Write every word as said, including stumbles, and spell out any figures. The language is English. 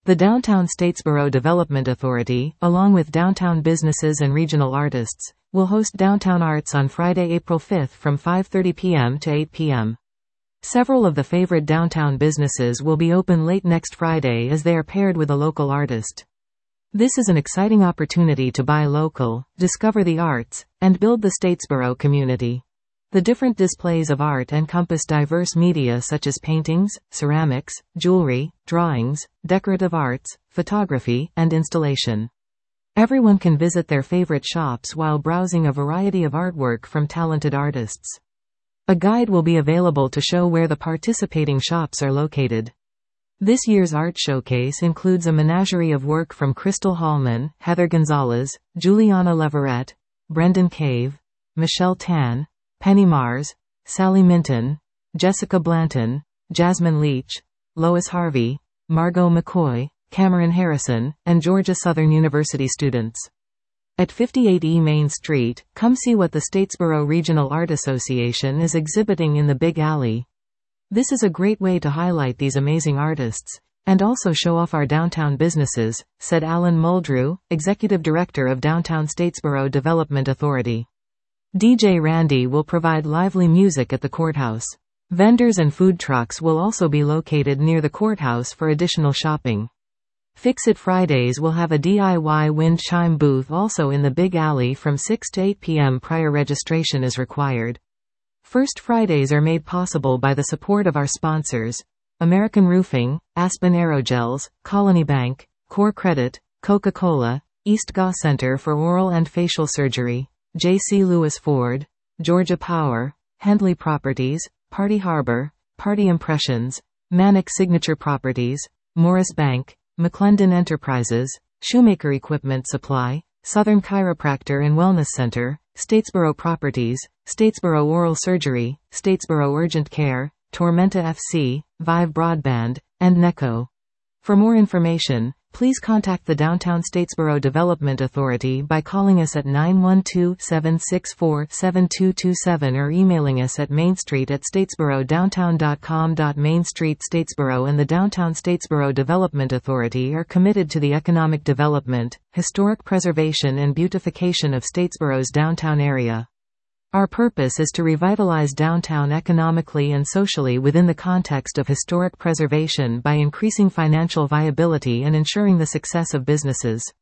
The Downtown Statesboro Development Authority, along with downtown businesses and regional artists, will host Downtown Arts on Friday, April fifth from five thirty p m to eight p m Several of the favorite downtown businesses will be open late next Friday as they are paired with a local artist. This is an exciting opportunity to buy local, discover the arts, and build the Statesboro community. The different displays of art encompass diverse media such as paintings, ceramics, jewelry, drawings, decorative arts, photography, and installation. Everyone can visit their favorite shops while browsing a variety of artwork from talented artists. A guide will be available to show where the participating shops are located. This year's art showcase includes a menagerie of work from Crystal Hallman, Heather Gonzalez, Juliana Leverett, Brendan Cave, Michelle Tan, Penny Mars, Sally Minton, Jessica Blanton, Jasmine Leach, Lois Harvey, Margot McCoy, Cameron Harrison, and Georgia Southern University students. At fifty-eight E Main Street, come see what the Statesboro Regional Art Association is exhibiting in the Big Alley. This is a great way to highlight these amazing artists, and also show off our downtown businesses, said Alan Muldrew, Executive Director of Downtown Statesboro Development Authority. D J Randy will provide lively music at the courthouse. Vendors and food trucks will also be located near the courthouse for additional shopping. Fix-It Fridays will have a D I Y wind chime booth also in the Big Alley from six to eight p m Prior registration is required. First Fridays are made possible by the support of our sponsors: American Roofing, Aspen Aerogels, Colony Bank, Core Credit, Coca-Cola, East Gaw Center for Oral and Facial Surgery, J C Lewis Ford, Georgia Power, Hendley Properties, Party Harbor, Party Impressions, Manic Signature Properties, Morris Bank, McClendon Enterprises, Shoemaker Equipment Supply, Southern Chiropractor and Wellness Center, Statesboro Properties, Statesboro Oral Surgery, Statesboro Urgent Care, Tormenta F C, Vive Broadband, and Necco. For more information, please contact the Downtown Statesboro Development Authority by calling us at nine one two, seven six four, seven two two seven or emailing us at mainstreet at statesboro downtown dot com. Main Street Statesboro and the Downtown Statesboro Development Authority are committed to the economic development, historic preservation and beautification of Statesboro's downtown area. Our purpose is to revitalize downtown economically and socially within the context of historic preservation by increasing financial viability and ensuring the success of businesses.